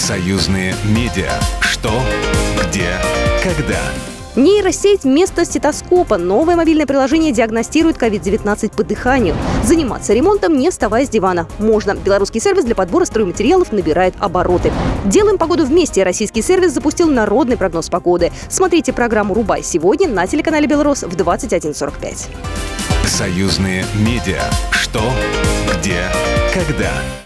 Союзные медиа. Что, где, когда. Нейросеть вместо стетоскопа. Новое мобильное приложение диагностирует COVID-19 по дыханию. Заниматься ремонтом, не вставая с дивана, можно. Белорусский сервис для подбора стройматериалов набирает обороты. Делаем погоду вместе. Российский сервис запустил народный прогноз погоды. Смотрите программу «Рубай» сегодня на телеканале «Белрос» в 21:45. Союзные медиа. Что, где, когда.